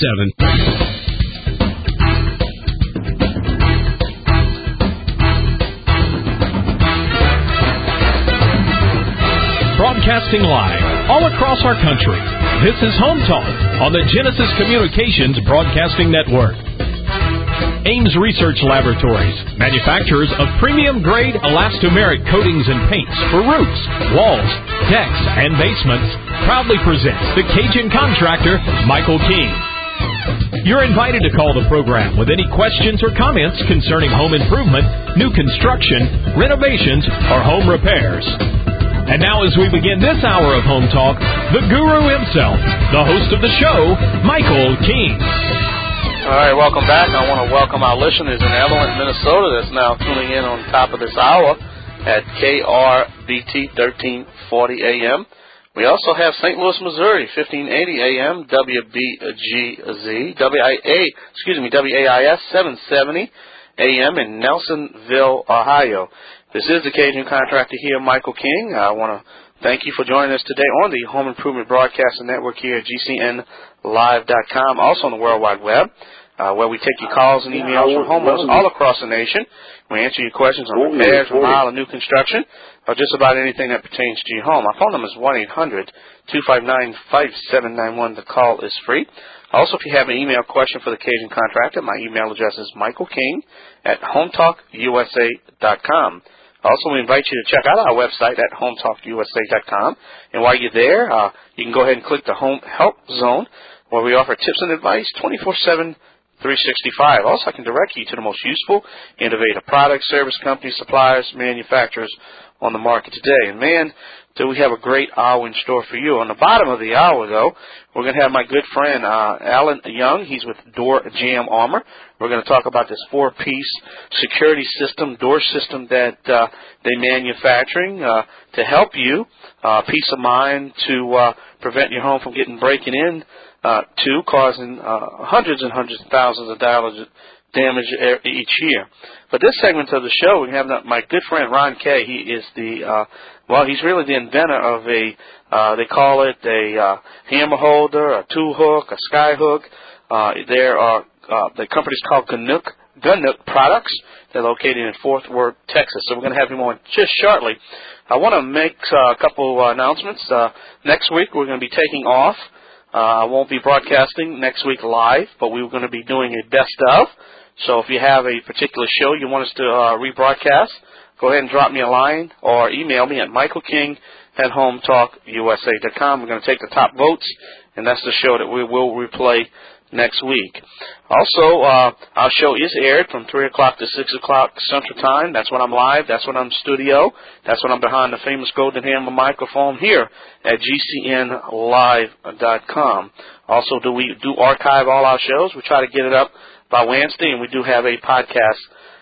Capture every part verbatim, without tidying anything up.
seven. Broadcasting live all across our country. This is Home Talk on the Genesis Communications Broadcasting Network. Ames Research Laboratories, manufacturers of premium-grade elastomeric coatings and paints for roofs, walls, decks, and basements, proudly presents the Cajun contractor, Michael King. You're invited to call the program with any questions or comments concerning home improvement, new construction, renovations, or home repairs. And now as we begin this hour of Home Talk, the guru himself, the host of the show, Michael King. All right, welcome back. I want to welcome our listeners in Evelyn, Minnesota that's now tuning in on top of this hour at K R B T thirteen forty A M. We also have Saint Louis, Missouri, fifteen eighty A M, W B G Z, W I A, excuse me, W A I S, seven seventy A M in Nelsonville, Ohio. This is the Cajun Contractor here, Michael King. I want to thank you for joining us today on the Home Improvement Broadcasting Network here at G C N live dot com, also on the World Wide Web, uh, where we take your calls and emails from homeowners all across the nation. We answer your questions on repairs, remodel, and new construction, or just about anything that pertains to your home. Our phone number is one eight hundred two five nine five seven nine one. The call is free. Also, if you have an email question for the Cajun Contractor, my email address is michael king at home talk u s a dot com. Also, we invite you to check out our website at home talk u s a dot com. And while you're there, uh, you can go ahead and click the Home Help Zone, where we offer tips and advice twenty-four seven, three sixty-five. Also, I can direct you to the most useful, innovative products, service companies, suppliers, manufacturers on the market today. And, man, do we have a great hour in store for you. On the bottom of the hour, though, we're going to have my good friend uh, Alan Young. He's with Door Jam Armor. We're going to talk about this four-piece security system, door system that uh, they're manufacturing uh, to help you, uh, peace of mind to uh, prevent your home from getting breaking in uh, to, causing uh, hundreds and hundreds of thousands of dollars damage each year. But this segment of the show, we have my good friend Ron Kay. He is the, uh, well, he's really the inventor of a, uh, they call it a uh, hammer holder, a tool hook, a sky hook. Uh, there are, uh, the company's called Ganook, Ganook Products. They're located in Fort Worth, Texas. So we're going to have him on just shortly. I want to make uh, a couple uh, announcements. Uh, next week we're going to be taking off. Uh, I won't be broadcasting next week live, but we're going to be doing a best of. So if you have a particular show you want us to uh, rebroadcast, go ahead and drop me a line or email me at michael king at home talk u s a dot com. We're going to take the top votes, and that's the show that we will replay next week. Also, uh, our show is aired from three o'clock to six o'clock Central Time. That's when I'm live. That's when I'm in studio. That's when I'm behind the famous Golden Hammer microphone here at G C N live dot com. Also, do we do archive all our shows? We try to get it up by Wednesday, and we do have a podcast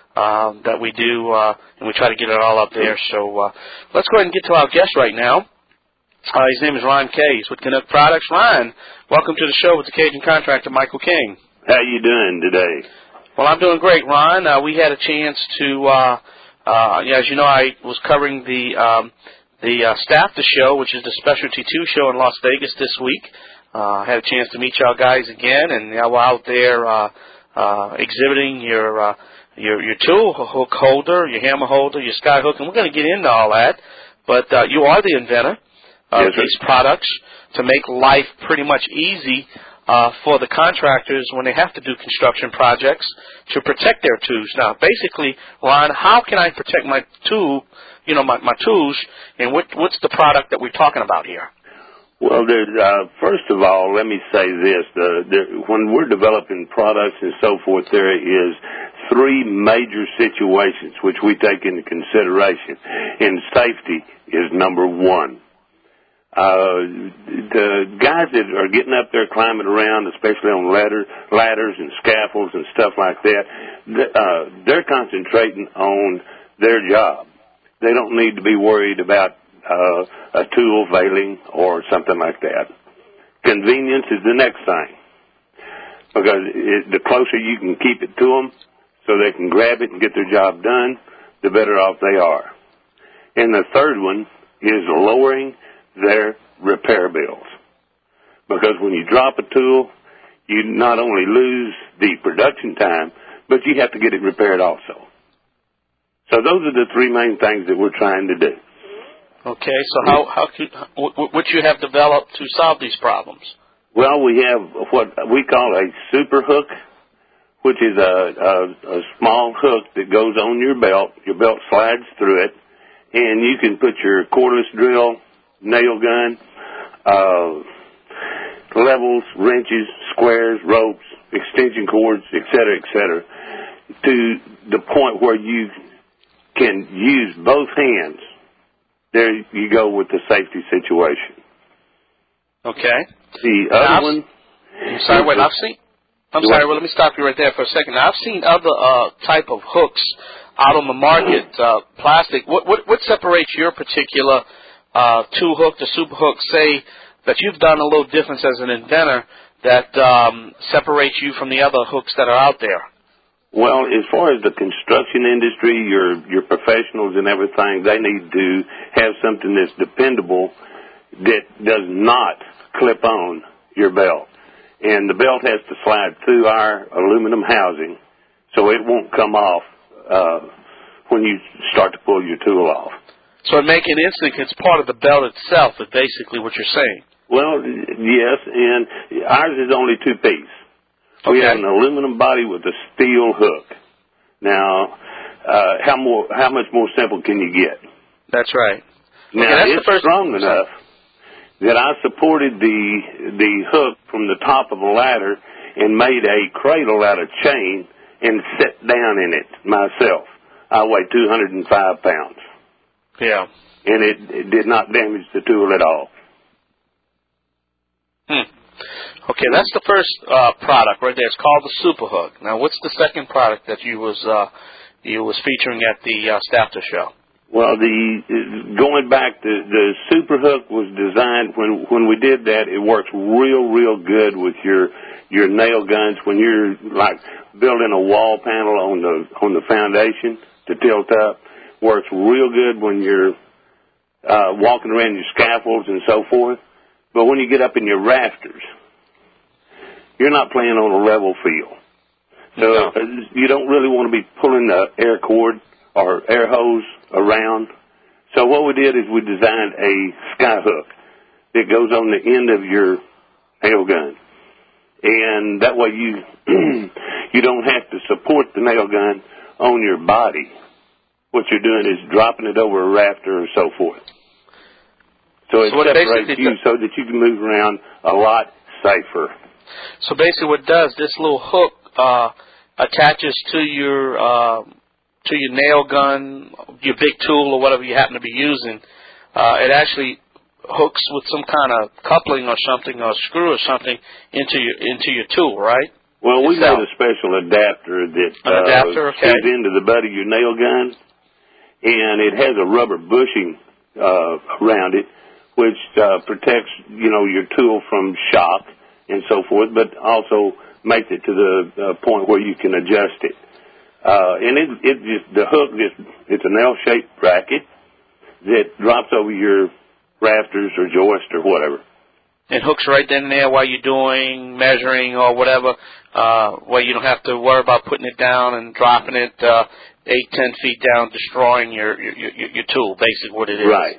um, that we do, uh, and we try to get it all up there. So uh, let's go ahead and get to our guest right now. Uh, his name is Ron Kay. He's with Ganook Products. Ron, welcome to the show with the Cajun Contractor, Michael King. How you doing today? Well, I'm doing great, Ron. Uh, we had a chance to, uh, uh, yeah, as you know, I was covering the um, the uh, Staff the Show, which is the Specialty two show in Las Vegas this week. I uh, had a chance to meet y'all guys again, and y'all were out there uh, uh, exhibiting your uh, your your tool hook holder, your hammer holder, your sky hook, and we're going to get into all that. But uh, you are the inventor of yes, these products to make life pretty much easy uh, for the contractors when they have to do construction projects to protect their tools. Now, basically, Ron, how can I protect my tool, you know, my, my tools, and what, what's the product that we're talking about here? Well, there, uh, first of all, let me say this. The, the, when we're developing products and so forth, there is three major situations which we take into consideration, and safety is number one. Uh, the guys that are getting up there climbing around, especially on ladder, ladders and scaffolds and stuff like that, uh, they're concentrating on their job. They don't need to be worried about uh, a tool failing or something like that. Convenience is the next thing, because it, the closer you can keep it to them so they can grab it and get their job done, the better off they are. And the third one is lowering their repair bills, because when you drop a tool, you not only lose the production time, but you have to get it repaired also. So those are the three main things that we're trying to do. Okay, so how, how could, what you have developed to solve these problems? Well, we have what we call a super hook, which is a, a, a small hook that goes on your belt. Your belt slides through it, and you can put your cordless drill, nail gun, uh, levels, wrenches, squares, ropes, extension cords, et cetera, et cetera, to the point where you can use both hands. There you go with the safety situation. Okay. The other now, one. I'm sorry, wait, I've seen. I'm sorry, well, let me stop you right there for a second. Now, I've seen other uh, type of hooks out on the market, uh, plastic. What, what what separates your particular uh, two hook, the super hook, say that you've done a little difference as an inventor that um, separates you from the other hooks that are out there? Well, as far as the construction industry, your your professionals and everything, they need to have something that's dependable that does not clip on your belt. And the belt has to slide through our aluminum housing so it won't come off uh, when you start to pull your tool off. So in making instinct, it's part of the belt itself, is basically what you're saying. Well, yes, and ours is only two-piece. Okay. We have an aluminum body with a steel hook. Now, uh, how more? How much more simple can you get? That's right. Now, okay, that's it's the first strong enough that I supported the the hook from the top of the ladder and made a cradle out of chain and sat down in it myself. I weigh two hundred five pounds. Yeah. And it, it did not damage the tool at all. Hmm. Okay, that's the first uh, product right there. It's called the Super Hook. Now, what's the second product that you was uh, you was featuring at the uh, Stafter show? Well, the going back, the the Super Hook was designed when when we did that. It works real, real good with your your nail guns when you're like building a wall panel on the on the foundation to tilt up. Works real good when you're uh, walking around your scaffolds and so forth. But when you get up in your rafters, you're not playing on a level field. So no. You don't really want to be pulling the air cord or air hose around. So what we did is we designed a sky hook that goes on the end of your nail gun. And that way you you don't have to support the nail gun on your body. What you're doing is dropping it over a rafter or so forth. So it so separates you so that you can move around a lot safer. So basically what it does, this little hook uh, attaches to your uh, to your nail gun, your big tool or whatever you happen to be using. Uh, it actually hooks with some kind of coupling or something or screw or something into your into your tool, right? Well, we Itself. made a special adapter that An uh, adapter, okay. goes into the butt of your nail gun, and it has a rubber bushing uh, around it, which uh, protects, you know, your tool from shock and so forth, but also makes it to the uh, point where you can adjust it. Uh, and it, it just, the hook just, it's an L-shaped bracket that drops over your rafters or joist or whatever. It hooks right then and there while you're doing measuring or whatever, uh, where you don't have to worry about putting it down and dropping it uh, eight, ten feet down, destroying your, your, your, your tool, basically what it is. Right.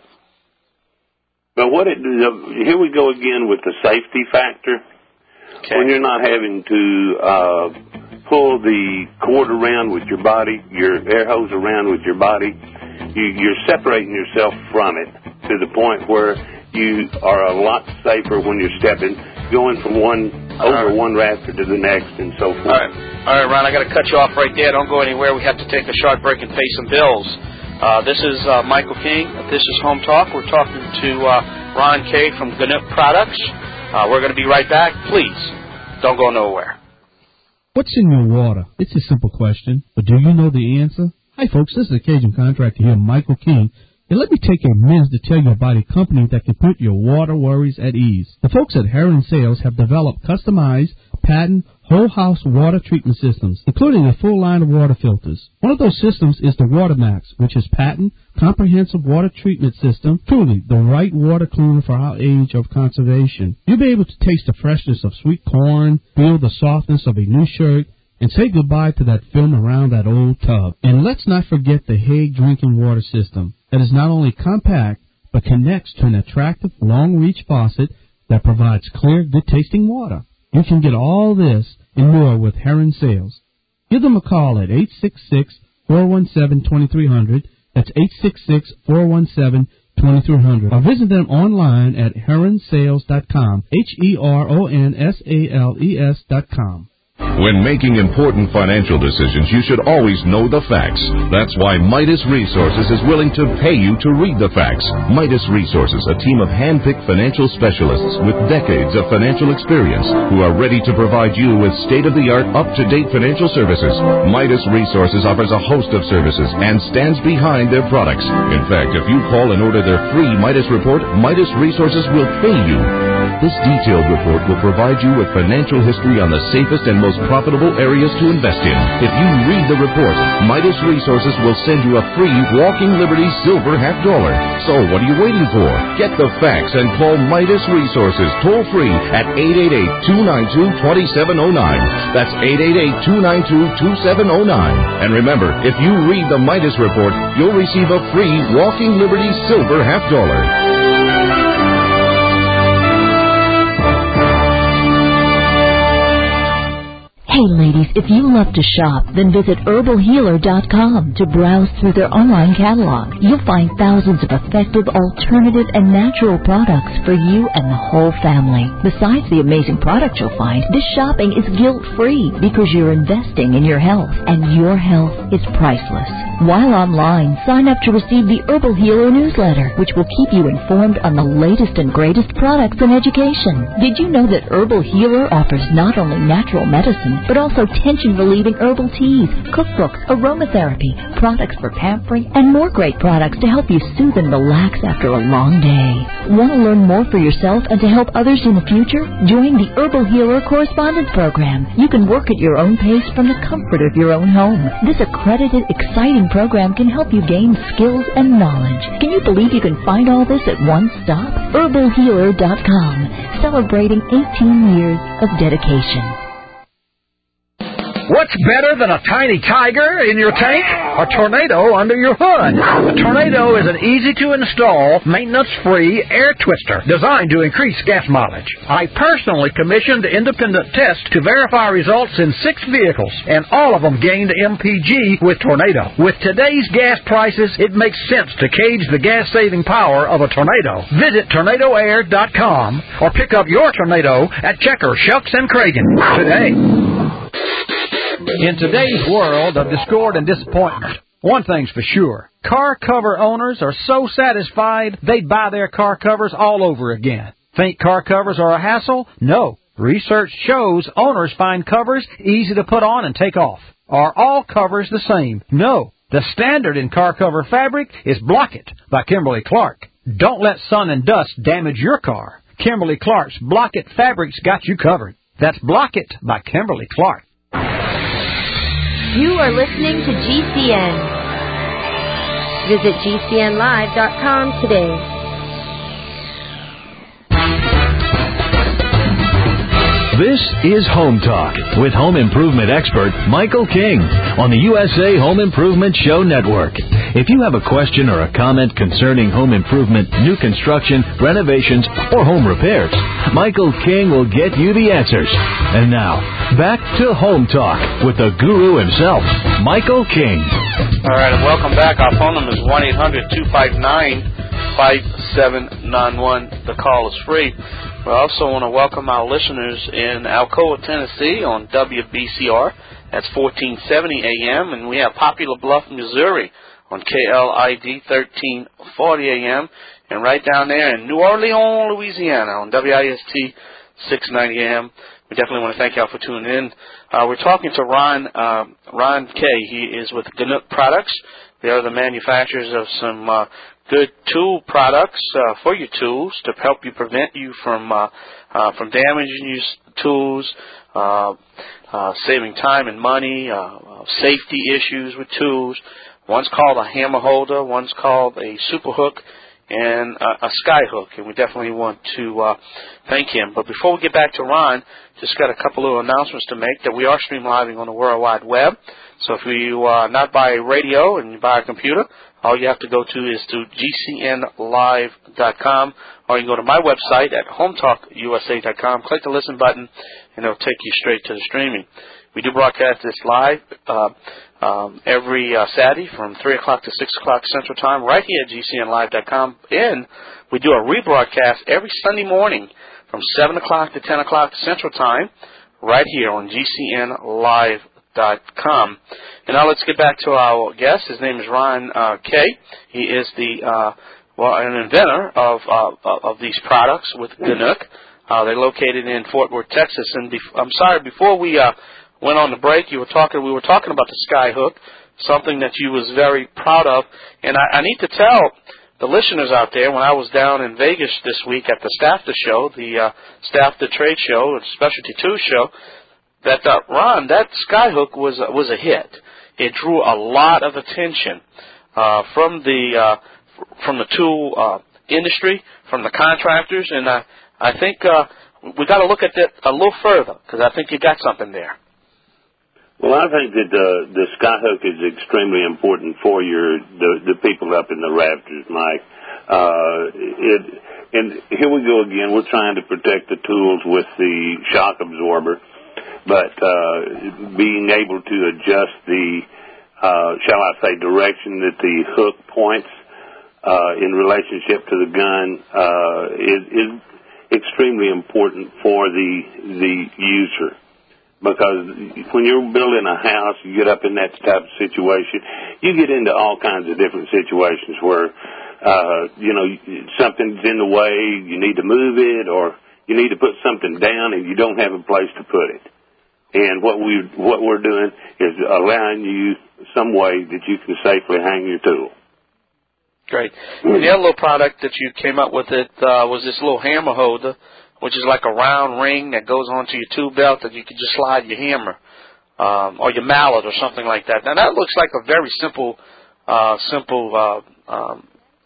But what it here we go again with the safety factor. Okay. When you're not having to uh, pull the cord around with your body, your air hose around with your body, you, you're separating yourself from it to the point where you are a lot safer when you're stepping, going from one over right. one rafter to the next and so forth. All right, all right, Ron, I got to cut you off right there. Don't go anywhere. We have to take a short break and pay some bills. Uh, this is uh, Michael King. This is Home Talk. We're talking to uh, Ron Kay from Gannett Products. Uh, we're going to be right back. Please, don't go nowhere. What's in your water? It's a simple question, but do you know the answer? Hi, folks. This is Occasion Contractor here, Michael King. And let me take a minute to tell you about a company that can put your water worries at ease. The folks at Heron Sales have developed customized patent whole-house water treatment systems, including a full line of water filters. One of those systems is the WaterMax, which is patent comprehensive water treatment system, truly the right water cleaner for our age of conservation. You'll be able to taste the freshness of sweet corn, feel the softness of a new shirt, and say goodbye to that film around that old tub. And let's not forget the Hague drinking water system that is not only compact, but connects to an attractive long-reach faucet that provides clear, good-tasting water. You can get all this and more with Heron Sales. Give them a call at eight six six, four one seven, two three zero zero. That's eight six six, four one seven, two three zero zero. Or visit them online at heron sales dot com. H E R O N S A L E S dot com. When making important financial decisions, you should always know the facts. That's why Midas Resources is willing to pay you to read the facts. Midas Resources, a team of hand-picked financial specialists with decades of financial experience who are ready to provide you with state-of-the-art, up-to-date financial services. Midas Resources offers a host of services and stands behind their products. In fact, if you call and order their free Midas report, Midas Resources will pay you. This detailed report will provide you with financial history on the safest and most profitable areas to invest in. If you read the report, Midas Resources will send you a free Walking Liberty silver half dollar. So what are you waiting for? Get the facts and call Midas Resources toll free at eight eight eight, two nine two, two seven zero nine. That's eight eight eight, two nine two, two seven zero nine. And remember, if you read the Midas report, you'll receive a free Walking Liberty silver half dollar. Hey ladies, if you love to shop, then visit herbal healer dot com to browse through their online catalog. You'll find thousands of effective, alternative, and natural products for you and the whole family. Besides the amazing products you'll find, this shopping is guilt-free because you're investing in your health, and your health is priceless. While online, sign up to receive the Herbal Healer newsletter, which will keep you informed on the latest and greatest products and education. Did you know that Herbal Healer offers not only natural medicine, but also tension-relieving herbal teas, cookbooks, aromatherapy, products for pampering, and more great products to help you soothe and relax after a long day. Want to learn more for yourself and to help others in the future? Join the Herbal Healer Correspondence Program. You can work at your own pace from the comfort of your own home. This accredited, exciting program can help you gain skills and knowledge. Can you believe you can find all this at one stop? herbal healer dot com, celebrating eighteen years of dedication. What's better than a tiny tiger in your tank? A tornado under your hood. A tornado is an easy-to-install, maintenance-free air twister designed to increase gas mileage. I personally commissioned independent tests to verify results in six vehicles, and all of them gained M P G with Tornado. With today's gas prices, it makes sense to gauge the gas-saving power of a tornado. Visit tornado air dot com or pick up your Tornado at Checker, Shucks, and Cragen today. In today's world of discord and disappointment, one thing's for sure. Car cover owners are so satisfied they'd buy their car covers all over again. Think car covers are a hassle? No. Research shows owners find covers easy to put on and take off. Are all covers the same? No. The standard in car cover fabric is Block-It by Kimberly-Clark. Don't let sun and dust damage your car. Kimberly-Clark's Block-It fabric's got you covered. That's Block-It by Kimberly-Clark. You are listening to G C N. Visit G C N live dot com today. This is Home Talk with home improvement expert Michael King on the U S A Home Improvement Show Network. If you have a question or a comment concerning home improvement, new construction, renovations, or home repairs, Michael King will get you the answers. And now, back to Home Talk with the guru himself, Michael King. All right, and welcome back. Our phone number is one eight hundred, two five nine, five seven nine one. The call is free. We also want to welcome our listeners in Alcoa, Tennessee on W B C R. That's fourteen seventy A M. And we have Poplar Bluff, Missouri on K L I D thirteen forty A M. And right down there in New Orleans, Louisiana on W I S T six ninety A M. We definitely want to thank y'all for tuning in. Uh, we're talking to Ron, uh, Ron Kay. He is with Ganook Products. They are the manufacturers of some uh, good tool products uh, for your tools to help you prevent you from uh, uh, from damaging your tools, uh, uh, saving time and money, uh, safety issues with tools. One's called a hammer holder, one's called a super hook, and a, a sky hook, and we definitely want to uh, thank him. But before we get back to Ron, just got a couple little announcements to make that we are stream living on the World Wide Web. So if you are not by radio and you buy a computer, all you have to go to is to G C N live dot com, or you can go to my website at home talk U S A dot com, click the listen button, and it'll take you straight to the streaming. We do broadcast this live uh, um, every uh, Saturday from three o'clock to six o'clock Central Time right here at G C N live dot com. And we do a rebroadcast every Sunday morning from seven o'clock to ten o'clock Central Time right here on G C N live dot com. And now let's get back to our guest. His name is Ron uh, Kay. He is the uh, well an inventor of uh, of these products with Ganook. Uh, they're located in Fort Worth, Texas. And bef- I'm sorry, before we uh, went on the break, you were talking. We were talking about the sky hook, something that you was very proud of. And I, I need to tell the listeners out there, when I was down in Vegas this week at the STAFTA show, the uh, STAFTA trade show, Specialty Tools show, that uh, Ron, that sky hook was uh, was a hit. It drew a lot of attention uh, from the uh, from the tool uh, industry, from the contractors, and uh, I think uh, we got to look at that a little further because I think you got something there. Well, I think that the the sky hook is extremely important for your the the people up in the rafters, Mike. Uh, it and here we go again. We're trying to protect the tools with the shock absorber. But uh, being able to adjust the, uh, shall I say, direction that the hook points uh, in relationship to the gun uh, is, is extremely important for the the user. Because when you're building a house, you get up in that type of situation, you get into all kinds of different situations where, uh, you know, something's in the way, you need to move it, or you need to put something down and you don't have a place to put it. And what we what we're doing is allowing you some way that you can safely hang your tool. Great. And the other little product that you came up with it uh, was this little hammer holder, which is like a round ring that goes onto your tool belt that you can just slide your hammer um, or your mallet or something like that. Now that looks like a very simple, uh, simple. Uh, um,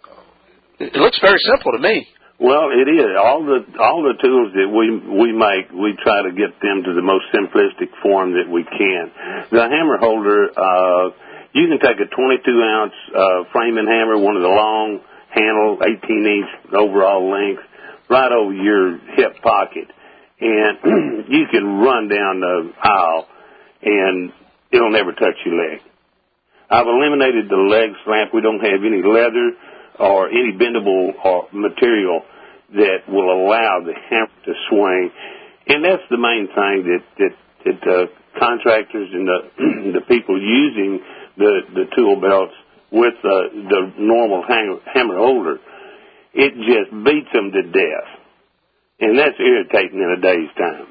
it looks very simple to me. Well, it is. All the all the tools that we we make, we try to get them to the most simplistic form that we can. The hammer holder, uh, you can take a twenty-two ounce uh, framing hammer, one of the long handle, eighteen inch overall length, right over your hip pocket, and you can run down the aisle, and it'll never touch your leg. I've eliminated the leg slamp. We don't have any leather or any bendable or material that will allow the hammer to swing. And that's the main thing that, that, that uh, contractors and the, the people using the, the tool belts with uh, the normal hang, hammer holder, it just beats them to death. And that's irritating in a day's time.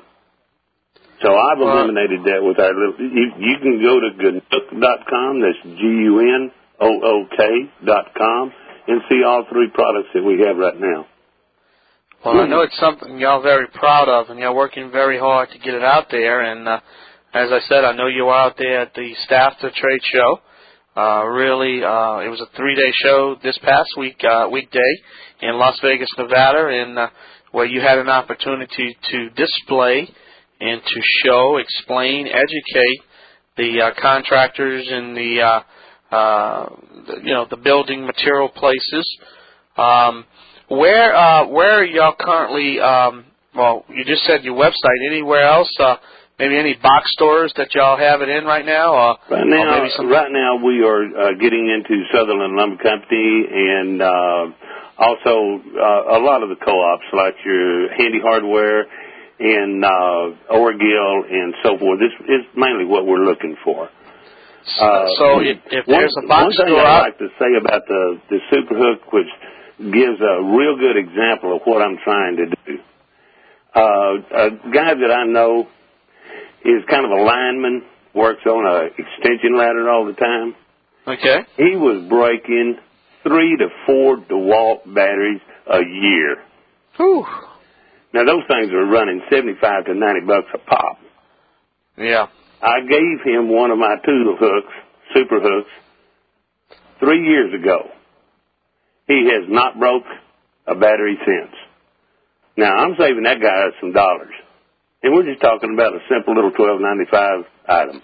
So I've eliminated that with our little, you, you can go to Ganook dot com, that's G U N O O K dot com, and see all three products that we have right now. Well, I know it's something y'all very proud of, and y'all working very hard to get it out there. And uh, as I said, I know you were out there at the STAFTA trade show. Uh, really, uh, it was a three-day show this past week, uh, weekday in Las Vegas, Nevada, and uh, where you had an opportunity to display and to show, explain, educate the uh, contractors and the uh, Uh, you know, the building material places. Um, where uh, where are y'all currently, um, well, you just said your website. Anywhere else? Uh, maybe any box stores that y'all have it in right now? Or, right now, or maybe some... right now we are uh, getting into Sutherland Lumber Company and uh, also uh, a lot of the co-ops like your Handy Hardware and uh, Orgill and so forth. This is mainly what we're looking for. Uh, so if, if one, there's a box one thing store I'd out... like to say about the, the Super Hook, which gives a real good example of what I'm trying to do. Uh, a guy that I know is kind of a lineman, works on an extension ladder all the time. Okay. He was breaking three to four DeWalt batteries a year. Whew. Now, those things are running seventy-five to ninety bucks a pop. Yeah. I gave him one of my tool hooks, super hooks, three years ago. He has not broke a battery since. Now, I'm saving that guy some dollars. And we're just talking about a simple little twelve ninety-five item.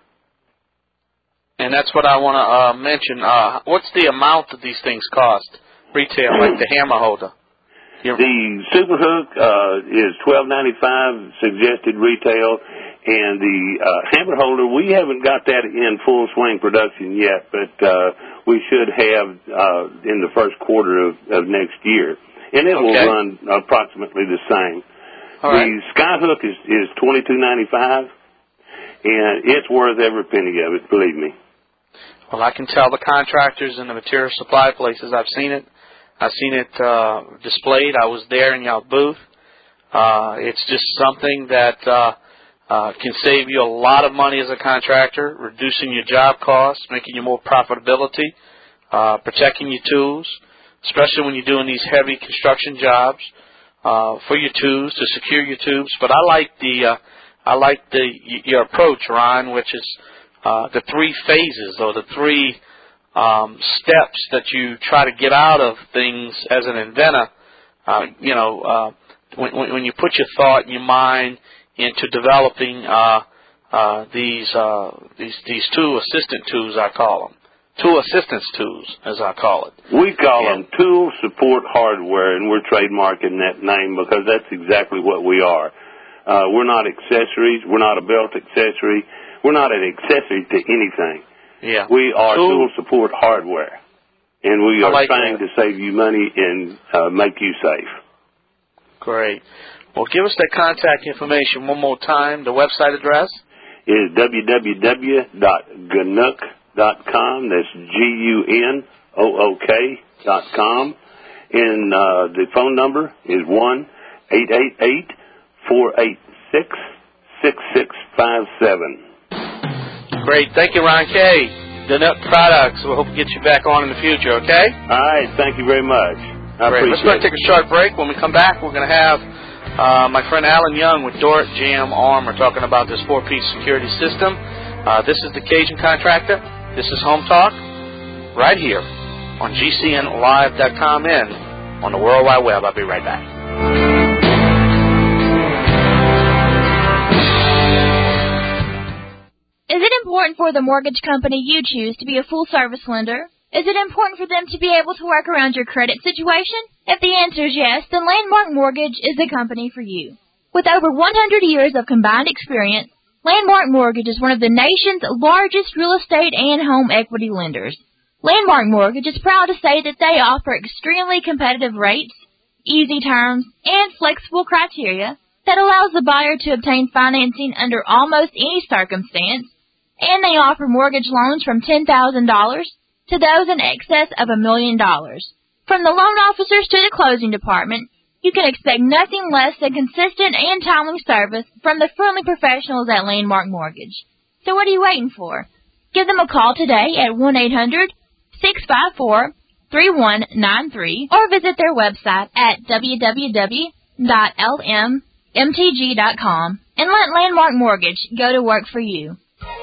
And that's what I want to uh, mention. Uh, what's the amount that these things cost? Retail, like the hammer holder. You're... The super hook uh, is twelve ninety-five suggested retail, and the uh, hammer holder, we haven't got that in full swing production yet, but uh, we should have uh, in the first quarter of, of next year. And it okay. will run approximately the same. All right. The Skyhook is, is twenty-two ninety-five, and it's worth every penny of it, believe me. Well, I can tell the contractors and the material supply places. I've seen it. I've seen it uh, displayed. I was there in y'all booth. Uh, it's just something that uh, uh, can save you a lot of money as a contractor, reducing your job costs, making you more profitability, uh, protecting your tools, especially when you're doing these heavy construction jobs uh, for your tubes, to secure your tubes. But I like the uh, I like the your approach, Ron, which is uh, the three phases or the three um, steps that you try to get out of things as an inventor. Uh, you know, uh, when, when you put your thought and your mind into developing uh, uh, these uh, these these tool assistant tools, I call them. Tool assistance tools, as I call it. We call and, them tool support hardware, and we're trademarking that name because that's exactly what we are. Uh, we're not accessories. We're not a belt accessory. We're not an accessory to anything. Yeah. We are tool, tool support hardware, and we are like trying that. to save you money and uh, make you safe. Great. Well, give us that contact information one more time. The website address is w w w dot ganook dot com. That's G U N O O K dot com. And uh, the phone number is one eight eight eight, four eight six, six six five seven. Great. Thank you, Ron Kay. Ganook Products. We hope to get you back on in the future, okay? All right. Thank you very much. I Great. Let's go appreciate it. take a short break. When we come back, we're going to have uh, my friend Alan Young with Dorrit Jam Armor talking about this four-piece security system. Uh, this is the Cajun Contractor. This is Home Talk, right here on G C N live dot com and on the World Wide Web. I'll be right back. Is it important for the mortgage company you choose to be a full-service lender? Is it important for them to be able to work around your credit situation? If the answer is yes, then Landmark Mortgage is the company for you. With over one hundred years of combined experience, Landmark Mortgage is one of the nation's largest real estate and home equity lenders. Landmark Mortgage is proud to say that they offer extremely competitive rates, easy terms, and flexible criteria that allows the buyer to obtain financing under almost any circumstance, and they offer mortgage loans from ten thousand dollars to those in excess of a million dollars. From the loan officers to the closing department, you can expect nothing less than consistent and timely service from the friendly professionals at Landmark Mortgage. So what are you waiting for? Give them a call today at one eight hundred, six five four, three one nine three or visit their website at w w w dot l m m t g dot com and let Landmark Mortgage go to work for you.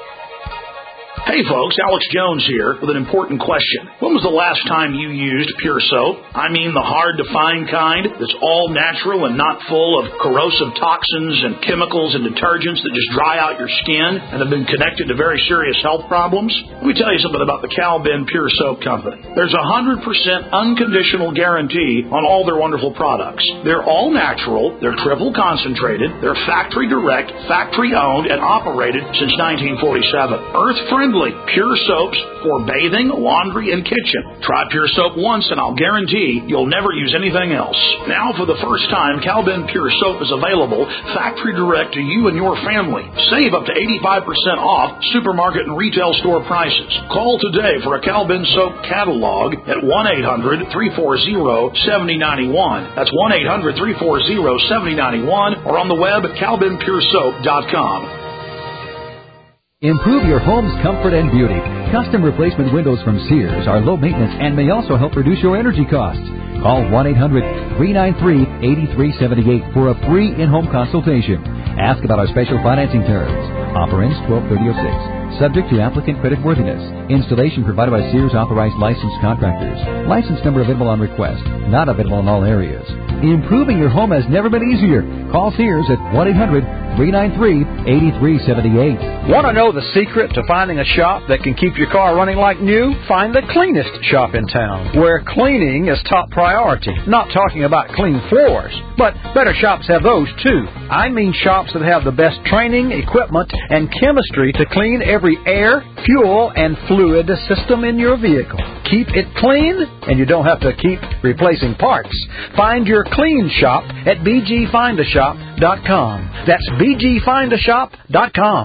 Hey folks, Alex Jones here with an important question. When was the last time you used Pure Soap? I mean the hard-to-find kind that's all natural and not full of corrosive toxins and chemicals and detergents that just dry out your skin and have been connected to very serious health problems? Let me tell you something about the Cal-Ben Pure Soap Company. There's a one hundred percent unconditional guarantee on all their wonderful products. They're all natural, they're triple concentrated, they're factory direct, factory owned, and operated since nineteen forty-seven. Earth-friendly. Pure soaps for bathing, laundry, and kitchen. Try Pure Soap once and I'll guarantee you'll never use anything else. Now, for the first time, Cal-Ben Pure Soap is available factory direct to you and your family. Save up to eighty-five percent off supermarket and retail store prices. Call today for a Cal-Ben Soap catalog at one eight hundred, three four zero, seven zero nine one. That's one eight hundred, three four zero, seven zero nine one or on the web at cal ben pure soap dot com. Improve your home's comfort and beauty. Custom replacement windows from Sears are low maintenance and may also help reduce your energy costs. Call one eight hundred three nine three eight three seven eight for a free in-home consultation. Ask about our special financing terms. Offer ends twelve thirty oh six. Subject to applicant creditworthiness. Installation provided by Sears authorized licensed contractors. License number available on request. Not available in all areas. Improving your home has never been easier. Call Sears at one eight hundred three nine three eight three seven eight. Want to know the secret to finding a shop that can keep your car running like new? Find the cleanest shop in town, where cleaning is top priority. Not talking about clean floors, but better shops have those too. I mean shops that have the best training, equipment, and chemistry to clean every air, fuel, and fluid system in your vehicle. Keep it clean, and you don't have to keep replacing parts. Find your clean shop at b g find a shop dot com. That's b g find a shop dot com.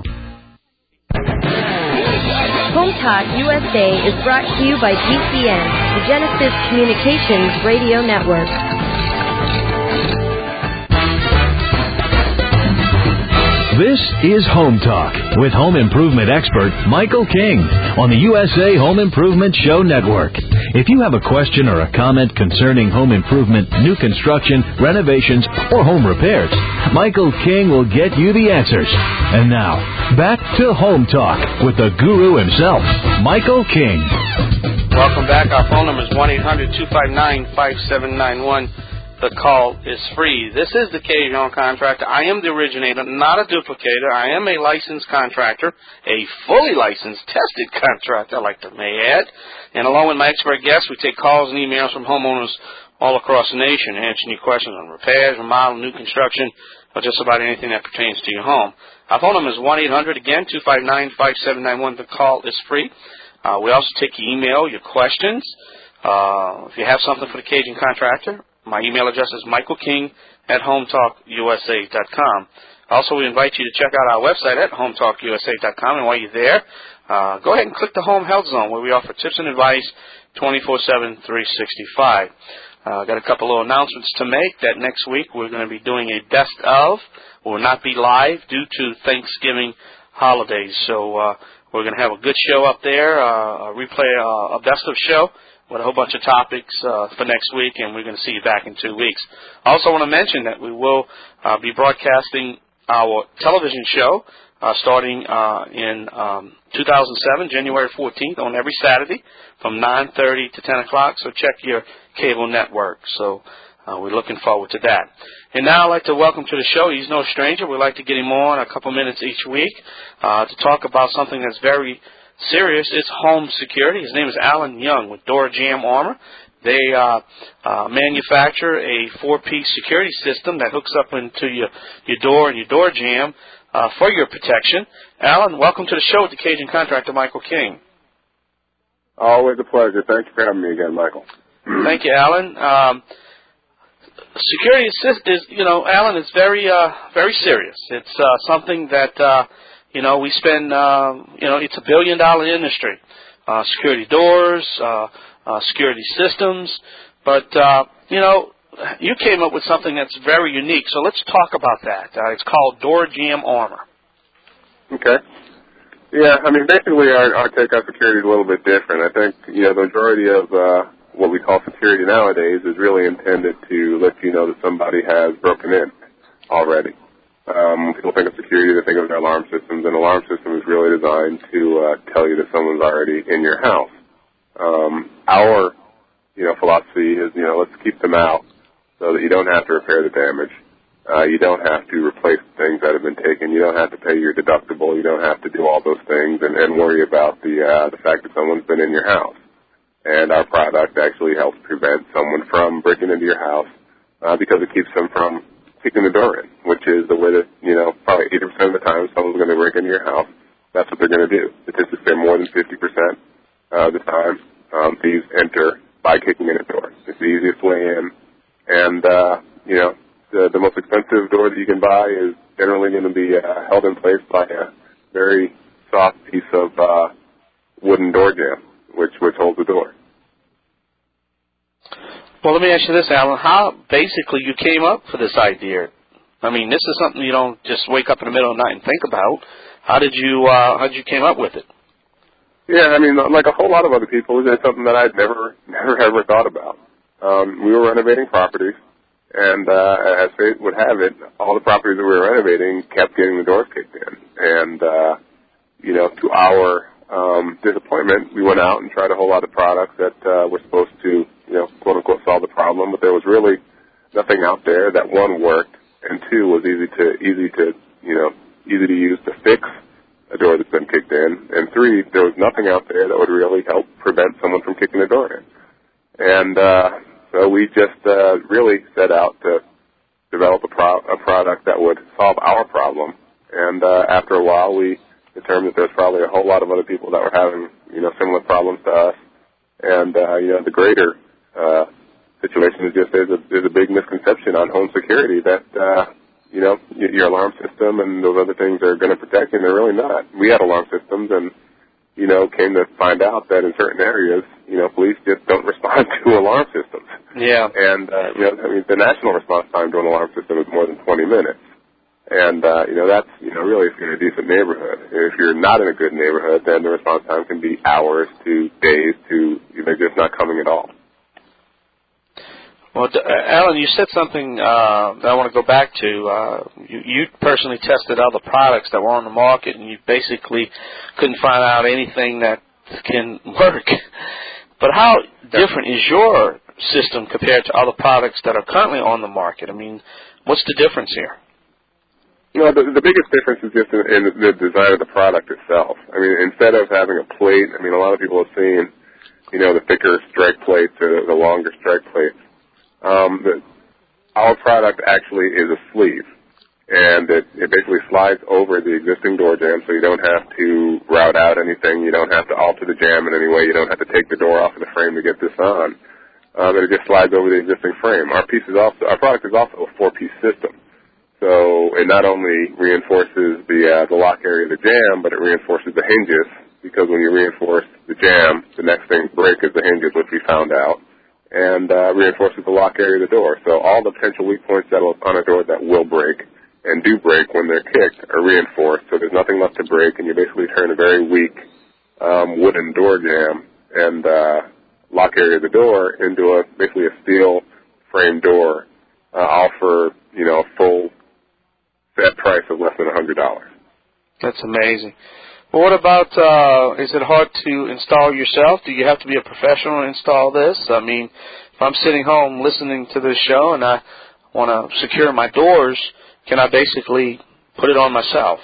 Home Talk U S A is brought to you by G C N, the Genesis Communications Radio Network. This is Home Talk with home improvement expert Michael King on the U S A Home Improvement Show Network. If you have a question or a comment concerning home improvement, new construction, renovations, or home repairs, Michael King will get you the answers. And now, back to Home Talk with the guru himself, Michael King. Welcome back. Our phone number is one eight hundred two five nine five seven nine one. The call is free. This is the Cajun Contractor. I am the originator, not a duplicator. I am a licensed contractor, a fully licensed, tested contractor, I like to may add. And along with my expert guests, we take calls and emails from homeowners all across the nation, answering your questions on repairs, remodel, new construction, or just about anything that pertains to your home. Our phone number is one eight hundred, again, two five nine five seven nine one. The call is free. Uh, we also take your email, your questions. Uh, if you have something for the Cajun Contractor, my email address is michael king at home talk u s a dot com. Also, we invite you to check out our website at home talk u s a dot com. And while you're there, uh, go ahead and click the Home Health Zone, where we offer tips and advice twenty-four seven, three sixty-five. Uh, I've got a couple of announcements to make that next week we're going to be doing a best of. We will not be live due to Thanksgiving holidays. So uh, we're going to have a good show up there, uh, a replay, uh, a best of show with a whole bunch of topics uh, for next week, and we're going to see you back in two weeks. I also want to mention that we will uh, be broadcasting our television show uh, starting uh, in um, two thousand seven, January fourteenth, on every Saturday from nine thirty to ten o'clock, so check your cable network. So uh, we're looking forward to that. And now I'd like to welcome to the show, he's no stranger. We'd like to get him on a couple minutes each week uh, to talk about something that's very serious. It's home security. His name is Alan Young with Door Jam Armor. They uh, uh, manufacture a four-piece security system that hooks up into your, your door and your door jamb uh, for your protection. Alan, welcome to the show with the Cajun Contractor, Michael King. Always a pleasure. Thank you for having me again, Michael. Thank you, Alan. Um, security is, is, you know, Alan, is very, uh, very serious. It's uh, something that uh, You know, we spend, uh, you know, it's a billion-dollar industry. Uh, security doors, uh, uh, security systems. But, uh, you know, you came up with something that's very unique. So let's talk about that. Uh, it's called Door Jam Armor. Okay. Yeah, I mean, basically our, our take on security is a little bit different. I think, you know, the majority of uh, what we call security nowadays is really intended to let you know that somebody has broken in already. Um, when people think of security, they think of their alarm systems. An alarm system is really designed to uh, tell you that someone's already in your house. Um, our, you know, philosophy is, you know, let's keep them out so that you don't have to repair the damage. Uh, you don't have to replace things that have been taken. You don't have to pay your deductible. You don't have to do all those things and, and worry about the uh, the fact that someone's been in your house. And our product actually helps prevent someone from breaking into your house uh, because it keeps them from kicking the door in, which is the way that, you know, probably eighty percent of the time someone's going to break into your house. That's what they're going to do. Statistics say more than fifty percent of the time um, thieves enter by kicking in a door. It's the easiest way in. And, uh, you know, the, the most expensive door that you can buy is generally going to be uh, held in place by a very soft piece of uh, wooden door jamb, which, which holds the door. Well, let me ask you this, Alan. How basically you came up for this idea? I mean, this is something you don't just wake up in the middle of the night and think about. How did you uh, how did you came up with it? Yeah, I mean, like a whole lot of other people, it's something that I'd never, never ever thought about. Um, we were renovating properties, and uh, as fate would have it, all the properties that we were renovating kept getting the doors kicked in. And, uh, you know, to our um, disappointment, we went out and tried a whole lot of products that uh, were supposed to, you know, quote-unquote solve the problem, but there was really nothing out there that, one, worked, and two, was easy to, easy to, you know, easy to use to fix a door that's been kicked in, and three, there was nothing out there that would really help prevent someone from kicking the door in. And uh, so we just uh, really set out to develop a, pro- a product that would solve our problem. And uh, after a while, we determined that there's probably a whole lot of other people that were having, you know, similar problems to us. And uh, you know, the greater uh, situation is just there's a there's a big misconception on home security that. Uh, You know, your alarm system and those other things are going to protect you, and they're really not. We had alarm systems and, you know, came to find out that in certain areas, you know, police just don't respond to alarm systems. Yeah. And, uh, you know, I mean, the national response time to an alarm system is more than twenty minutes. And, uh, you know, that's, you know, really if you're in a decent neighborhood. If you're not in a good neighborhood, then the response time can be hours to days to, you know, just not coming at all. Well, Alan, you said something uh, that I want to go back to. Uh, you, you personally tested other products that were on the market, and you basically couldn't find out anything that can work. But how different is your system compared to other products that are currently on the market? I mean, what's the difference here? You know, the, the biggest difference is just in, in the design of the product itself. I mean, instead of having a plate, I mean, a lot of people have seen, you know, the thicker strike plates or the longer strike plates. Um, the, our product actually is a sleeve, and it, it basically slides over the existing door jamb, so you don't have to route out anything. You don't have to alter the jamb in any way. You don't have to take the door off of the frame to get this on. Um, it just slides over the existing frame. Our piece is also our product is also a four-piece system, so it not only reinforces the uh, the lock area of the jamb, but it reinforces the hinges, because when you reinforce the jamb, the next thing to break is the hinges, which we found out. And uh, reinforces the lock area of the door. So all the potential weak points that are on a door that will break and do break when they're kicked are reinforced. So there's nothing left to break, and you basically turn a very weak um, wooden door jamb and uh, lock area of the door into a basically a steel frame door, uh, all for, you know, a full set price of less than one hundred dollars. That's amazing. Well, what about, uh, is it hard to install yourself? Do you have to be a professional to install this? I mean, if I'm sitting home listening to this show and I want to secure my doors, can I basically put it on myself?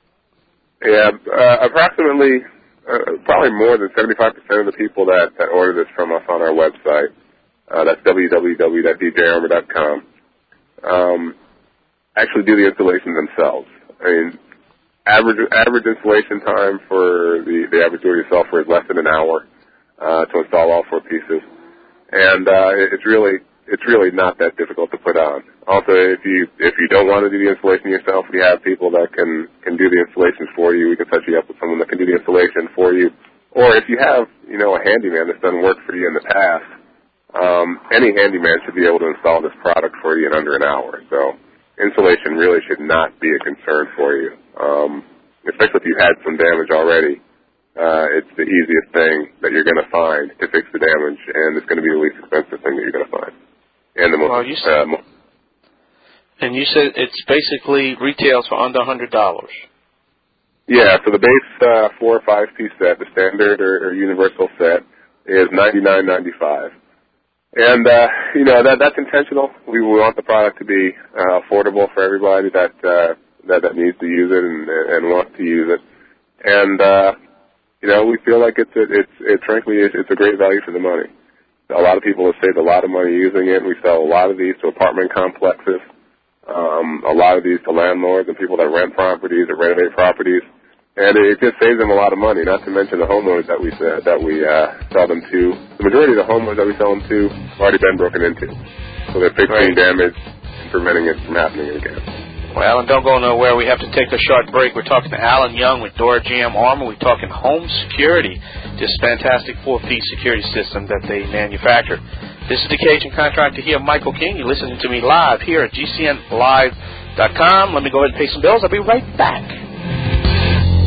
Yeah, uh, approximately, uh, probably more than seventy-five percent of the people that, that order this from us on our website, uh, that's w w w dot d j armor dot com, um, actually do the installation themselves. I mean, Average average installation time for the, the average do-it-yourselfer is less than an hour uh, to install all four pieces, and uh, it's really it's really not that difficult to put on. Also, if you if you don't want to do the installation yourself, we have people that can can do the installation for you. We can set you up with someone that can do the installation for you, or if you have you know a handyman that's done work for you in the past, um, any handyman should be able to install this product for you in under an hour. So installation really should not be a concern for you. Um, especially if you had some damage already, uh, it's the easiest thing that you're going to find to fix the damage, and it's going to be the least expensive thing that you're going to find. And the most, well, you said, uh, most and you said it's basically retails for under one hundred dollars. Yeah, so the base uh, four or five piece set, the standard or, or universal set, is ninety-nine ninety-five. And, uh, you know, that that's intentional. We, we want the product to be uh, affordable for everybody that uh, That, that needs to use it and, and wants to use it, and uh, you know we feel like it's a, it's it frankly it's, it's a great value for the money. A lot of people have saved a lot of money using it. We sell a lot of these to apartment complexes, um, a lot of these to landlords and people that rent properties or renovate properties, and it just saves them a lot of money. Not to mention the homeowners that we uh, that we uh, sell them to. The majority of the homeowners that we sell them to have already been broken into, so they're fixing right. damage and preventing it from happening again. Well, Alan, don't go nowhere. We have to take a short break. We're talking to Alan Young with Door Jamb Armor. We're talking home security, this fantastic four-piece security system that they manufacture. This is the Cajun Contractor here, Michael King. You're listening to me live here at G C N live dot com. Let me go ahead and pay some bills. I'll be right back.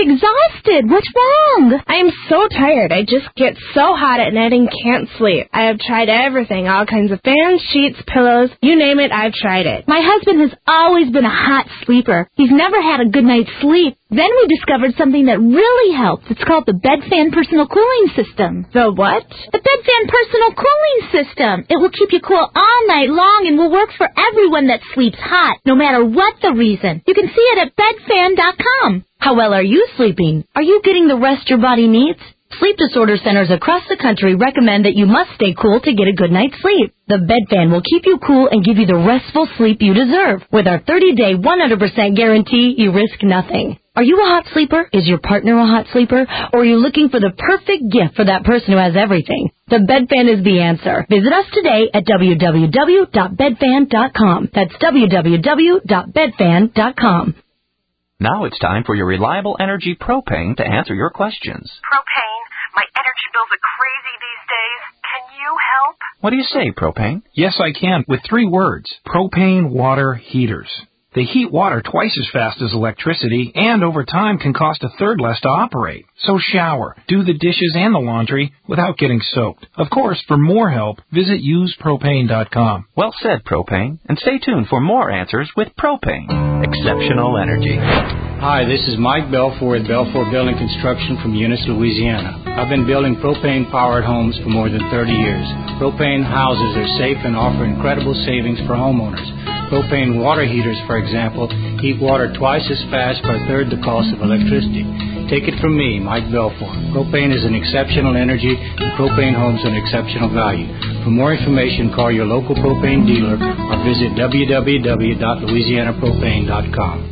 exhausted. What's wrong? I am so tired. I just get so hot at night and can't sleep. I have tried everything, all kinds of fans, sheets, pillows, you name it, I've tried it. My husband has always been a hot sleeper. He's never had a good night's sleep. Then we discovered something that really helps. It's called the BedFan Personal Cooling System. The what? The BedFan Personal Cooling System. It will keep you cool all night long and will work for everyone that sleeps hot, no matter what the reason. You can see it at bedfan dot com. How well are you sleeping? Are you getting the rest your body needs? Sleep disorder centers across the country recommend that you must stay cool to get a good night's sleep. The BedFan will keep you cool and give you the restful sleep you deserve. With our thirty-day, one hundred percent guarantee, you risk nothing. Are you a hot sleeper? Is your partner a hot sleeper? Or are you looking for the perfect gift for that person who has everything? The BedFan is the answer. Visit us today at w w w dot bedfan dot com. That's w w w dot bedfan dot com. Now it's time for your reliable energy propane to answer your questions. Propane, my energy bills are crazy these days. Can you help? What do you say, propane? Yes, I can, with three words. Propane water heaters. They heat water twice as fast as electricity, and over time can cost a third less to operate. So shower, do the dishes and the laundry without getting soaked. Of course, for more help, visit use propane dot com. Well said, propane. And stay tuned for more answers with propane. Exceptional energy. Hi, this is Mike Belfour at Belfour Building Construction from Eunice, Louisiana. I've been building propane-powered homes for more than thirty years. Propane houses are safe and offer incredible savings for homeowners. Propane water heaters, for example, heat water twice as fast for a third the cost of electricity. Take it from me, Mike Belfour. Propane is an exceptional energy, and propane homes are an exceptional value. For more information, call your local propane dealer or visit w w w dot louisiana propane dot com.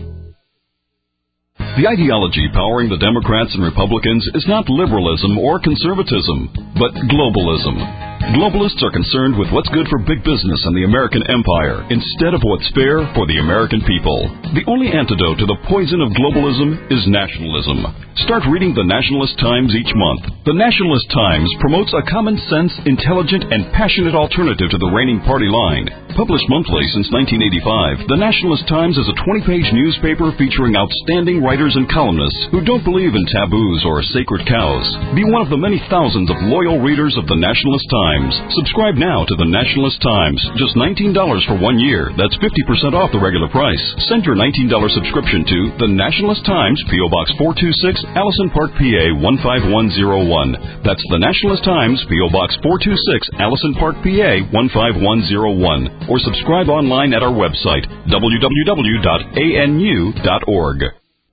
The ideology powering the Democrats and Republicans is not liberalism or conservatism, but globalism. Globalists are concerned with what's good for big business and the American empire instead of what's fair for the American people. The only antidote to the poison of globalism is nationalism. Start reading the Nationalist Times each month. The Nationalist Times promotes a common sense, intelligent, and passionate alternative to the reigning party line. Published monthly since nineteen eighty-five, the Nationalist Times is a twenty-page newspaper featuring outstanding writers and columnists who don't believe in taboos or sacred cows. Be one of the many thousands of loyal readers of the Nationalist Times. Subscribe now to the Nationalist Times. Just nineteen dollars for one year. That's fifty percent off the regular price. Send your nineteen dollars subscription to the Nationalist Times, P O. Box four two six, Allison Park, P A one five one zero one. That's the Nationalist Times, P O. Box four two six, Allison Park, P A one five one zero one. Or subscribe online at our website, w w w dot a n u dot org.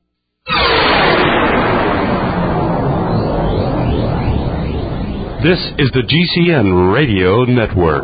This is the G C N Radio Network.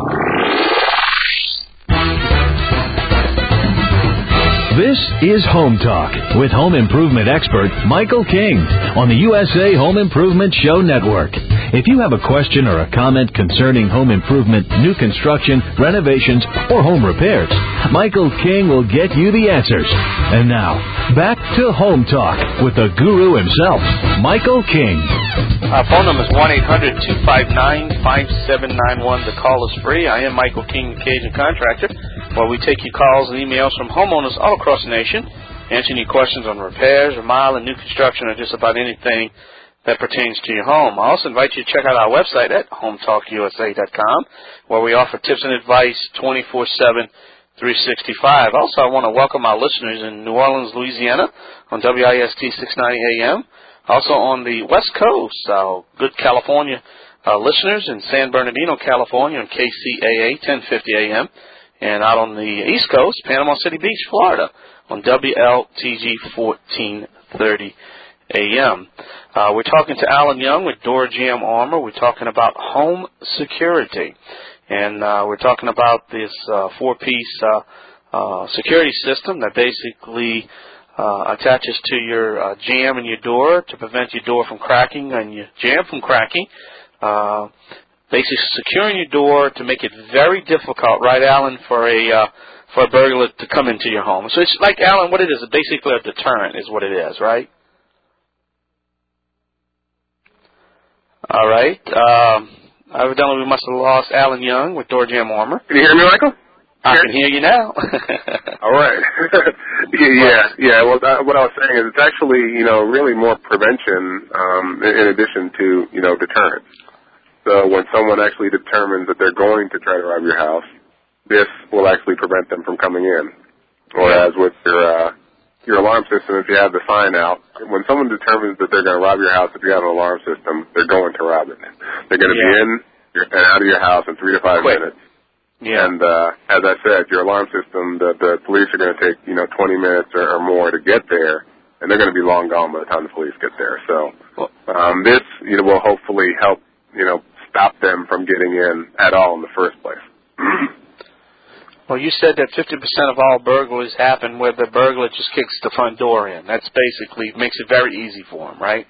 This is Home Talk with home improvement expert Michael King on the U S A Home Improvement Show Network. If you have a question or a comment concerning home improvement, new construction, renovations, or home repairs, Michael King will get you the answers. And now, back to Home Talk with the guru himself, Michael King. Our phone number is one eight hundred two five nine five seven nine one. The call is free. I am Michael King, the Cajun Contractor, where we take your calls and emails from homeowners all across the nation, answering your questions on repairs, remodel, and new construction, or just about anything that pertains to your home. I also invite you to check out our website at home talk u s a dot com, where we offer tips and advice twenty-four seven, three sixty-five. Also, I want to welcome our listeners in New Orleans, Louisiana, on W I S T six ninety A M. Also on the West Coast, our good California uh, listeners in San Bernardino, California, on K C A A ten fifty A M. And out on the East Coast, Panama City Beach, Florida, on W L T G fourteen thirty A M. Uh, we're talking to Alan Young with Door Jam Armor. We're talking about home security. And uh, we're talking about this uh, four-piece uh, uh, security system that basically uh, attaches to your uh, jamb in your door to prevent your door from cracking and your jamb from cracking. Uh, basically securing your door to make it very difficult, right, Alan, for a uh, for a burglar to come into your home. So it's like, Alan, what it is, basically a deterrent is what it is, right? All right. Um, evidently, we must have lost Alan Young with Door Jam Armor. Can you hear me, Michael? I can hear you now. All right. yeah, yeah, yeah. Well, that, what I was saying is it's actually, you know, really more prevention um, in, in addition to, you know, deterrence. So when someone actually determines that they're going to try to rob your house, this will actually prevent them from coming in. Whereas with your uh, your alarm system, if you have the sign out, when someone determines that they're going to rob your house, if you have an alarm system, they're going to rob it. They're going to yeah. be in and out of your house in three to five Quick. minutes. Yeah. And uh, as I said, your alarm system, the, the police are going to take, you know, twenty minutes or, or more to get there, and they're going to be long gone by the time the police get there. So um, this, you know, will hopefully help, you know, stop them from getting in at all in the first place. Well, you said that fifty percent of all burglaries happen where the burglar just kicks the front door in. That's basically makes it very easy for them, right?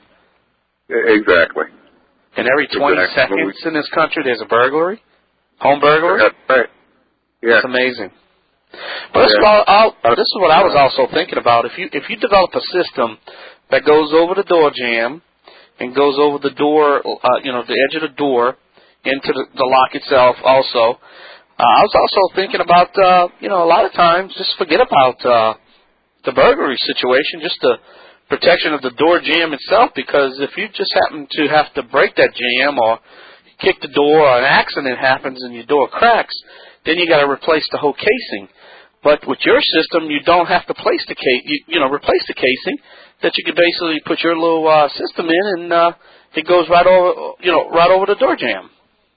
Exactly. And every twenty exactly. seconds in this country, there's a burglary? Home burglary? That's right. Yeah. That's amazing. But this, yeah. is all, I'll, this is what I was also thinking about. If you if you develop a system that goes over the door jamb and goes over the door, uh, you know, the edge of the door into the, the lock itself also, uh, I was also thinking about, uh, you know, a lot of times just forget about uh, the burglary situation, just the protection of the door jamb itself, because if you just happen to have to break that jamb or kick the door or an accident happens and your door cracks, then you got to replace the whole casing. But with your system, you don't have to place the case, you, you know, replace the casing. That you can basically put your little uh, system in, and uh, it goes right over, you know, right over the door jamb.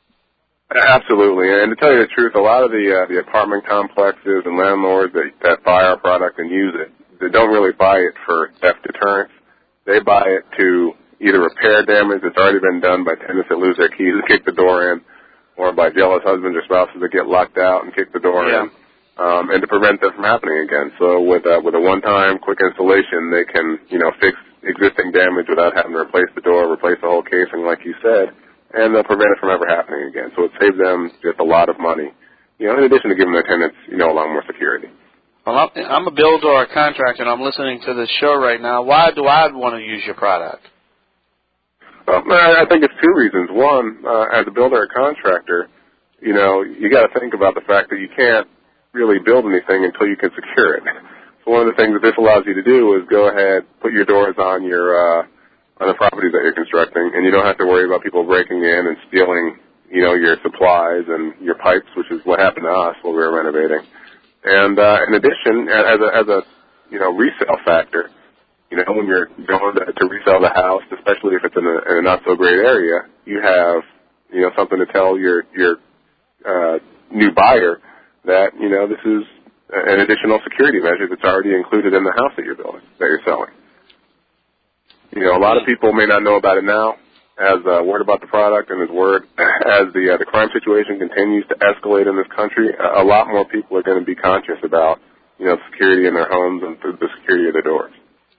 Absolutely, and to tell you the truth, a lot of the uh, the apartment complexes and landlords that, that buy our product and use it, they don't really buy it for theft deterrence. They buy it to either repair damage that's already been done by tenants that lose their keys and kick the door in, or by jealous husbands or spouses that get locked out and kick the door yeah. in, um, and to prevent that from happening again. So with uh, with a one-time quick installation, they can, you know, fix existing damage without having to replace the door, replace the whole casing, like you said, and they'll prevent it from ever happening again. So it saves them just a lot of money, you know, in addition to giving their tenants, you know, a lot more security. Well, I'm a builder or a contractor, and I'm listening to this show right now. Why do I want to use your product? Well, I think it's two reasons. One, uh, as a builder or contractor, you know, you got to think about the fact that you can't really build anything until you can secure it. So one of the things that this allows you to do is go ahead, put your doors on your uh, on the property that you're constructing, and you don't have to worry about people breaking in and stealing, you know, your supplies and your pipes, which is what happened to us while we were renovating. And uh, in addition, as a as a you know resale factor, you know, when you're going to, to resell the house, especially if it's in a, in a not so great area, you have, you know, something to tell your your uh, new buyer that, you know, this is an additional security measure that's already included in the house that you're building, that you're selling. You know, a lot of people may not know about it now, as uh, word about the product and as word as the uh, the crime situation continues to escalate in this country. A, a lot more people are going to be conscious about, you know, security in their homes and the security of their doors.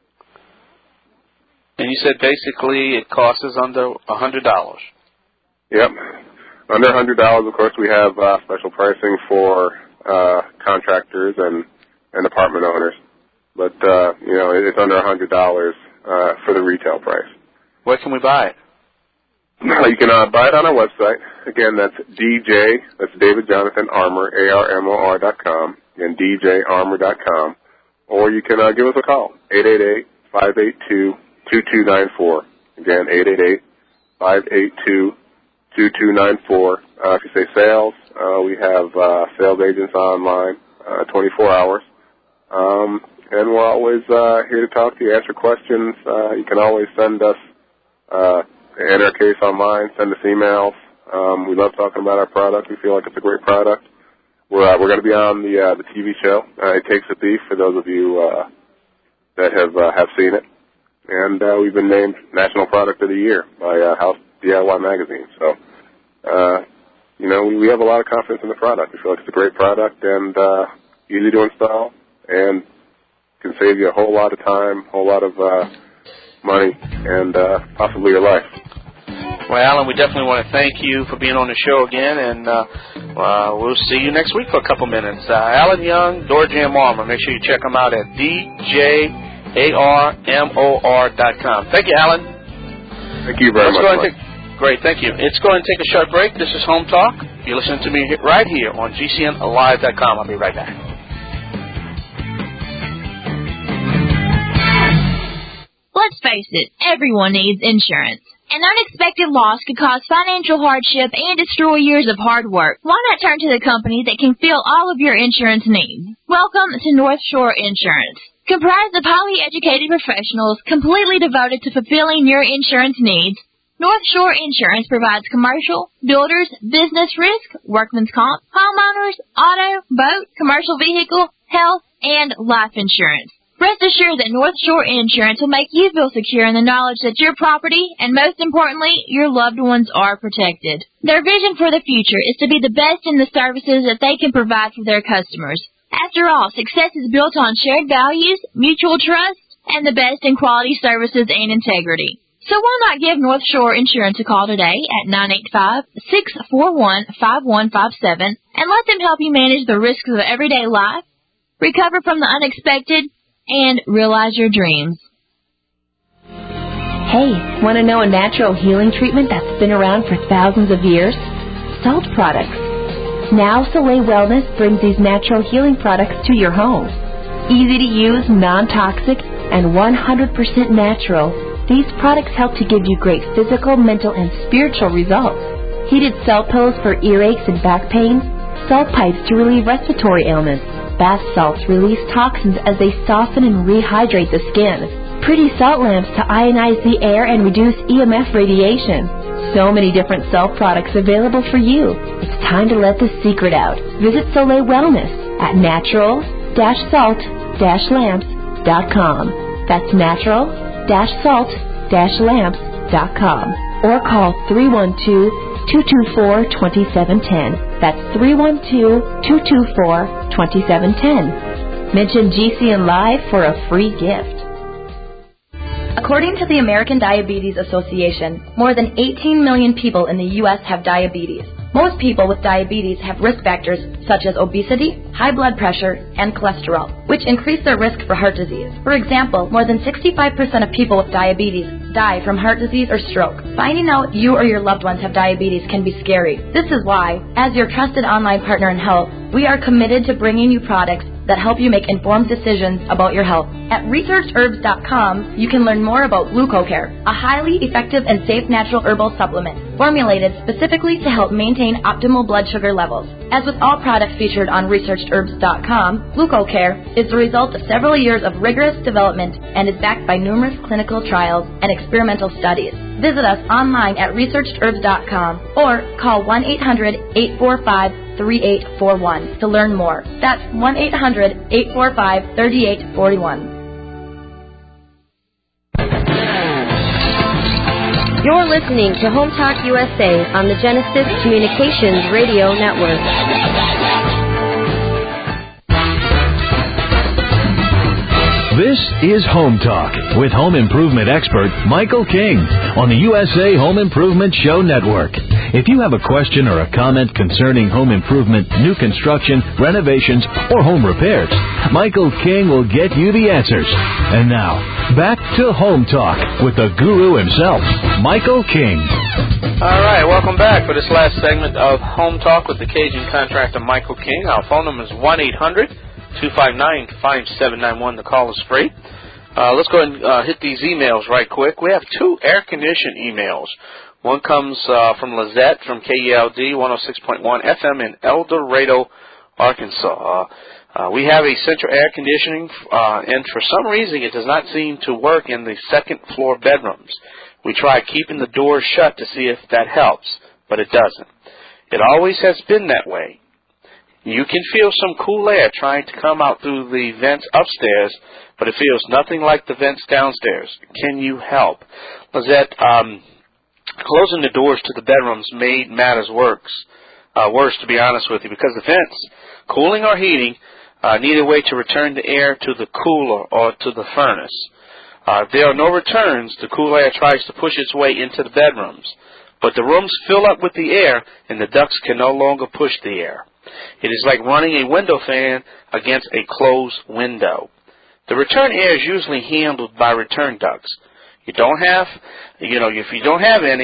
And you said basically it costs us under a hundred dollars. Yep, under a hundred dollars. Of course, we have uh, special pricing for uh, contractors and and apartment owners, but uh, you know, it's under a hundred dollars uh, for the retail price. Where can we buy it? You can uh, buy it on our website. Again, that's D J. That's David Jonathan Armour, A R M O R dot com, and D J armor dot com, or you can uh, give us a call, eight eight eight, five eight two, two two nine four. Again, eight eight eight, five eight two, two two nine four. Uh, if you say sales, uh, we have uh, sales agents online uh, twenty-four hours. Um, and we're always uh, here to talk to you, answer questions. Uh, you can always send us, uh, enter a case online, send us emails. Um, we love talking about our product. We feel like it's a great product. We're uh, we're going to be on the uh, the T V show. Uh, It Takes a Thief, for those of you uh, that have uh, have seen it. And uh, we've been named National Product of the Year by uh, House D I Y Magazine. So, uh, you know, we, we have a lot of confidence in the product. We feel like it's a great product and uh, easy to install and can save you a whole lot of time, a whole lot of uh, money, and uh, possibly your life. Well, Alan, we definitely want to thank you for being on the show again, and uh, uh, we'll see you next week for a couple minutes. Uh, Alan Young, Door Jamb Armor. Make sure you check him out at D J A R M O R dot com. Thank you, Alan. Thank you very Let's much. Go and take, great, thank you. It's going to take a short break. This is Home Talk. You're listening to me right here on G C N live dot com. I'll be right back. Let's face it, everyone needs insurance. An unexpected loss could cause financial hardship and destroy years of hard work. Why not turn to the company that can fill all of your insurance needs? Welcome to North Shore Insurance. Comprised of highly educated professionals completely devoted to fulfilling your insurance needs, North Shore Insurance provides commercial, builders, business risk, workman's comp, homeowners, auto, boat, commercial vehicle, health, and life insurance. Rest assured that North Shore Insurance will make you feel secure in the knowledge that your property, and most importantly, your loved ones are protected. Their vision for the future is to be the best in the services that they can provide for their customers. After all, success is built on shared values, mutual trust, and the best in quality services and integrity. So why not give North Shore Insurance a call today at nine eight five, six four one, five one five seven and let them help you manage the risks of everyday life, recover from the unexpected, and realize your dreams. Hey, want to know a natural healing treatment that's been around for thousands of years? Salt products. Now Soleil Wellness brings these natural healing products to your home. Easy to use, non-toxic, and one hundred percent natural, these products help to give you great physical, mental, and spiritual results. Heated salt pillows for earaches and back pain, salt pipes to relieve respiratory ailments, bath salts release toxins as they soften and rehydrate the skin. Pretty salt lamps to ionize the air and reduce E M F radiation. So many different salt products available for you. It's time to let the secret out. Visit Soleil Wellness at natural dash salt dash lamps dot com. That's natural dash salt dash lamps dot com. Or call three one two, two two four, two seven one zero. That's three one two, two two four, two seven one zero. Mention G C N Live for a free gift. According to the American Diabetes Association, more than eighteen million people in the U S have diabetes. Most people with diabetes have risk factors such as obesity, high blood pressure, and cholesterol, which increase their risk for heart disease. For example, more than sixty-five percent of people with diabetes die from heart disease or stroke. Finding out you or your loved ones have diabetes can be scary. This is why, as your trusted online partner in health, we are committed to bringing you products that help you make informed decisions about your health. At researched herbs dot com, you can learn more about GlucoCare, a highly effective and safe natural herbal supplement formulated specifically to help maintain optimal blood sugar levels. As with all products featured on researched herbs dot com, GlucoCare is the result of several years of rigorous development and is backed by numerous clinical trials and experimental studies. Visit us online at researched herbs dot com or call one eight hundred, eight four five, three eight four one to learn more. That's one eight hundred, eight four five, three eight four one. You're listening to Home Talk U S A on the Genesis Communications Radio Network. This is Home Talk with home improvement expert Michael King on the U S A Home Improvement Show Network. If you have a question or a comment concerning home improvement, new construction, renovations, or home repairs, Michael King will get you the answers. And now, back to Home Talk with the guru himself, Michael King. All right, welcome back for this last segment of Home Talk with the Cajun contractor Michael King. Our phone number is one eight hundred, two five nine, five seven nine one. The call is free. Uh, let's go ahead and uh, hit these emails right quick. We have two air-conditioned emails. One comes uh, from Lizette from K E L D one oh six point one F M in El Dorado, Arkansas. Uh, uh, we have a central air conditioning, uh, and for some reason it does not seem to work in the second floor bedrooms. We tried keeping the doors shut to see if that helps, but it doesn't. It always has been that way. You can feel some cool air trying to come out through the vents upstairs, but it feels nothing like the vents downstairs. Can you help? Lizette, um, closing the doors to the bedrooms made matters worse, uh, worse, to be honest with you, because the vents, cooling or heating, uh, need a way to return the air to the cooler or to the furnace. Uh, if there are no returns, the cool air tries to push its way into the bedrooms, but the rooms fill up with the air, and the ducts can no longer push the air. It is like running a window fan against a closed window. The return air is usually handled by return ducts. You don't have, you know, if you don't have any,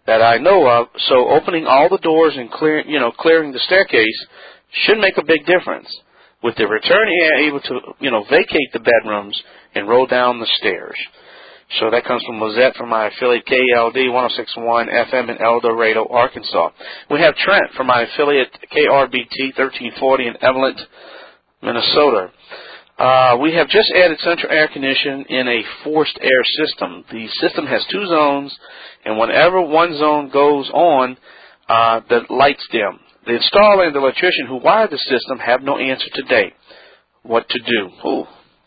that I know of. So opening all the doors and clear, you know, clearing the staircase should make a big difference, with the return air able to, you know, vacate the bedrooms and roll down the stairs. So that comes from Lizette from my affiliate K L D one oh six point one F M in El Dorado, Arkansas. We have Trent from my affiliate K R B T thirteen forty in Evelyn, Minnesota. Uh, we have just added central air conditioning in a forced air system. The system has two zones, and whenever one zone goes on, uh, the lights dim. The installer and the electrician who wired the system have no answer to date. What to do? Ooh.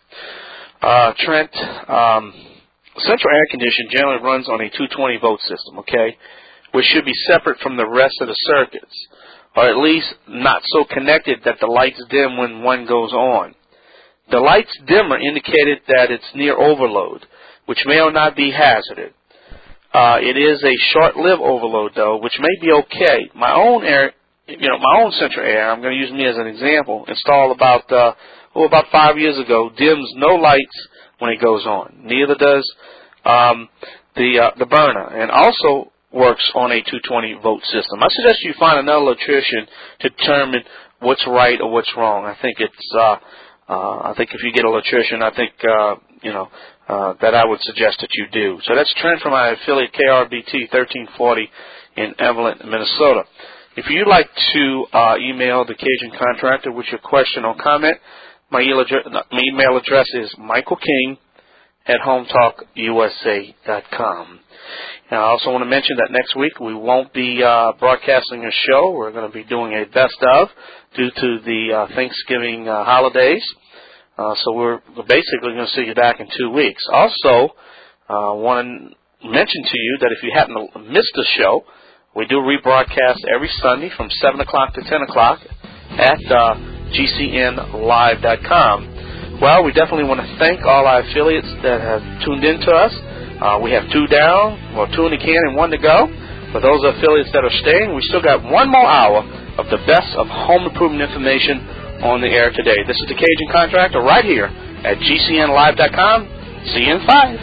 Uh, Trent, um, central air conditioning generally runs on a two twenty volt system, okay, which should be separate from the rest of the circuits, or at least not so connected that the lights dim when one goes on. The lights dimmer indicated that it's near overload, which may or not be hazardous. Uh, it is a short-lived overload, though, which may be okay. My own air, you know, my own central air, I'm going to use me as an example, installed about, uh, oh, about five years ago, dims no lights when it goes on. Neither does um, the uh, the burner, and also works on a two twenty volt system. I suggest you find another electrician to determine what's right or what's wrong. I think it's uh, uh, I think if you get an electrician, I think uh, you know uh, that I would suggest that you do. So that's Trent from my affiliate K R B T thirteen forty in Evelyn, Minnesota. If you'd like to uh, email the Cajun Contractor with your question or comment, my email address is Michael King at home talk U S A dot com. And I also want to mention that next week we won't be uh, broadcasting a show. We're going to be doing a best of due to the uh, Thanksgiving uh, holidays. Uh, so we're basically going to see you back in two weeks. Also, I uh, want to mention to you that if you happen to miss the show, we do rebroadcast every Sunday from seven o'clock to ten o'clock at uh, G C N live dot com. Well, we definitely want to thank all our affiliates that have tuned in to us. Uh, we have two down, well, two in the can and one to go. For those affiliates that are staying, we still got one more hour of the best of home improvement information on the air today. This is the Cajun Contractor right here at G C N live dot com. See you in five.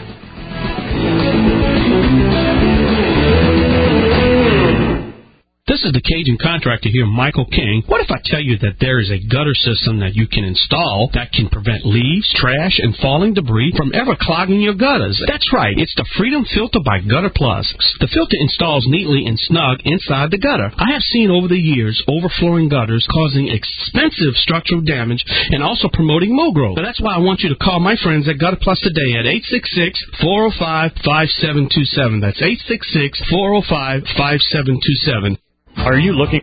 This is the Cajun Contractor here, Michael King. What if I tell you that there is a gutter system that you can install that can prevent leaves, trash, and falling debris from ever clogging your gutters? That's right. It's the Freedom Filter by Gutter Plus. The filter installs neatly and snug inside the gutter. I have seen over the years overflowing gutters causing expensive structural damage and also promoting mold growth. So that's why I want you to call my friends at Gutter Plus today at eight six six, four oh five, five seven two seven. That's eight six six, four oh five, five seven two seven. Are you looking